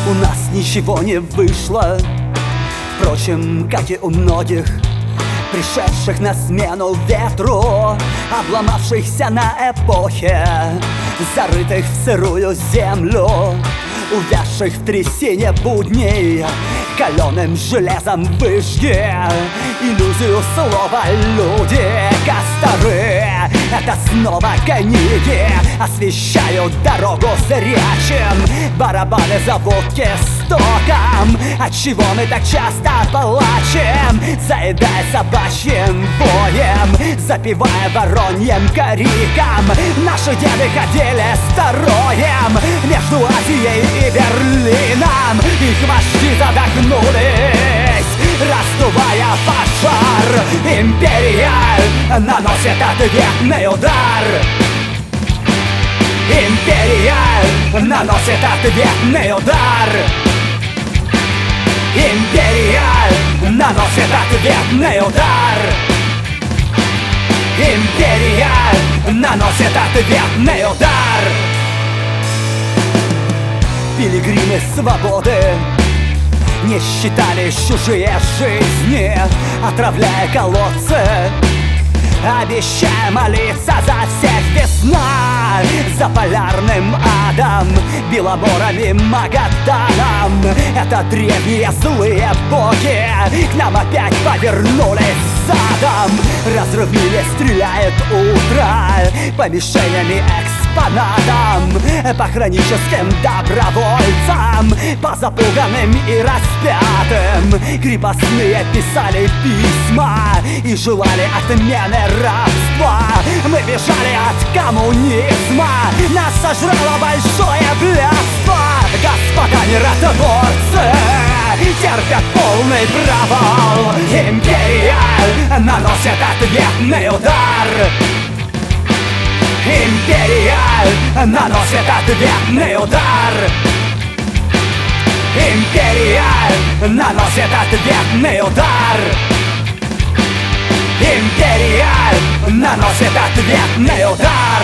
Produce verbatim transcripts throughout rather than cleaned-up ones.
У нас ничего не вышло, впрочем, как и у многих, пришедших на смену ветру, обломавшихся на эпохе, зарытых в сырую землю, увязших в трясине будней. Каленым железом выжги иллюзию слова люди. Косторы — это снова книги, освещают дорогу зрячим. Барабаны зовут к истокам. Отчего мы так часто плачем, заедая собачьим воем, запевая вороньим криком? Наши деды ходили строем между Азией и Берлином. Их вожди задохнулись, раздувая пожар. Империя наносит ответный удар. Империя наносит ответный удар. Империя наносит ответный удар. Империя наносит ответный удар. Пилигримы свободы не считали чужие жизни, отравляя колодцы, обещая молиться за всех. Весна за полярным адом, Беломором и Магаданом. Это древние злые боги к нам опять повернулись задом. Разрывные стреляет утро по мишенями экспонатам, по хроническим добровольцам, по запуганным и распятым. Крепостные писали письма и желали отмены рабства. Мы бежали от коммунизма, нас сожрало большое блядство. Господа миротворцы терпят полный провал. Империя наносит ответный удар. Империя наносит ответный удар. Империя наносит ответный удар. Империя наносит ответный удар.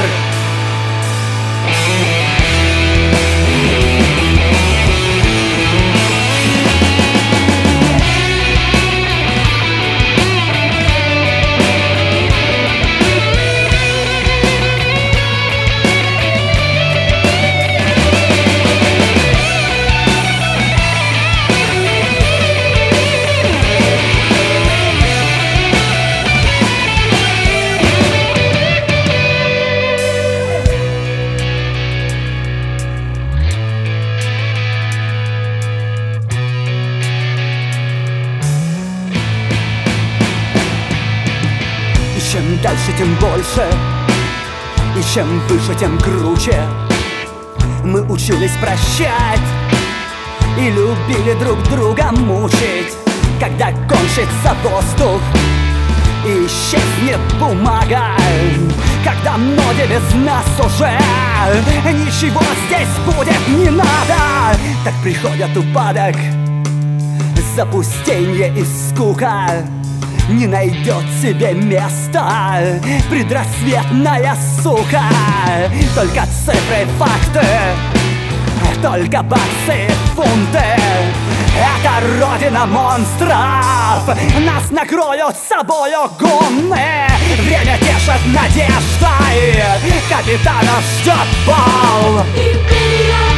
Чем дальше, тем больше, и чем выше, тем круче. Мы учились прощать и любили друг друга мучить. Когда кончится воздух и исчезнет бумага, когда многие без нас уже ничего здесь будет не надо, так приходит упадок, запустение и скука. Не найдет себе места предрассветная сука. Только цифры, факты, только баксы, фунты. Это родина монстров, нас накроют собою гумны. Время тешит надеждой, капитана ждет бал. Империя